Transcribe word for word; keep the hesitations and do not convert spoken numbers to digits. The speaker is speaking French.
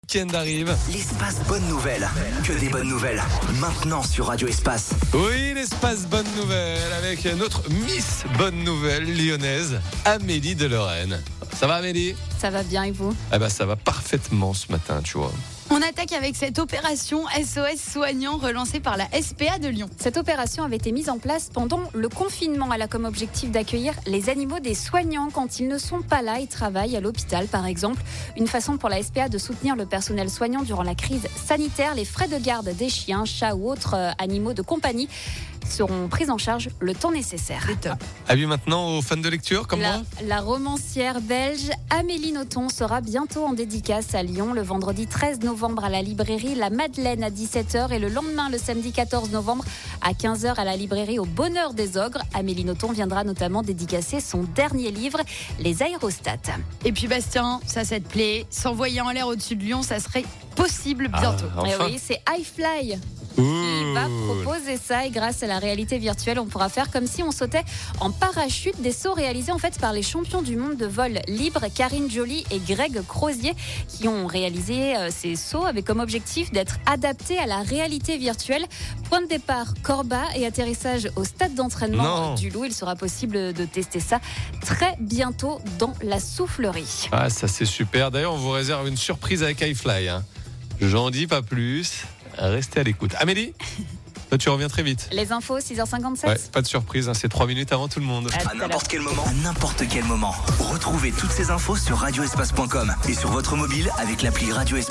Week-end arrive. L'espace bonne nouvelle. Que des bonnes nouvelles. Maintenant sur Radio Espace. Oui, l'espace bonne nouvelle avec notre Miss Bonne Nouvelle lyonnaise, Amélie de Lorraine. Ça va Amélie ? Ça va bien et vous ? Eh ben ça va parfaitement ce matin, tu vois. On attaque avec cette opération S O S soignants relancée par la S P A de Lyon. Cette opération avait été mise en place pendant le confinement. Elle a comme objectif d'accueillir les animaux des soignants quand ils ne sont pas là et travaillent à l'hôpital par exemple. Une façon pour la S P A de soutenir le personnel soignant durant la crise sanitaire. Les frais de garde des chiens, chats ou autres euh, animaux de compagnie seront pris en charge le temps nécessaire. Avis maintenant aux fans de lecture comme la, moi. La romancière belge Amélie Nothomb sera bientôt en dédicace à Lyon le vendredi treize novembre à la librairie La Madeleine à dix-sept heures et le lendemain le samedi quatorze novembre à quinze heures à la librairie Au Bonheur des Ogres. Amélie Nothomb viendra notamment dédicacer son dernier livre, Les Aérostats. Et puis Bastien, ça, ça te plaît. S'envoyer en l'air au-dessus de Lyon, ça serait possible bientôt. Ah, enfin. Et oui, c'est iFly. Ouh. Il va proposer ça et grâce à la réalité virtuelle, on pourra faire comme si on sautait en parachute. Des sauts réalisés en fait par les champions du monde de vol libre, Karine Joly et Greg Crozier, qui ont réalisé euh, ces sauts avec comme objectif d'être adaptés à la réalité virtuelle. Point de départ, Corba et atterrissage au stade d'entraînement Non. du Loup. Il sera possible de tester ça très bientôt dans la soufflerie. Ah ça c'est super. D'ailleurs on vous réserve une surprise avec iFly. Hein. J'en dis pas plus. Restez à l'écoute. Amélie, toi tu reviens très vite. Les infos, six heures cinquante-sept. Ouais, pas de surprise, hein, c'est trois minutes avant tout le monde. À tout À à l'heure. n'importe quel moment. À n'importe quel moment. Retrouvez toutes ces infos sur radioespace point com et sur votre mobile avec l'appli Radio Espace.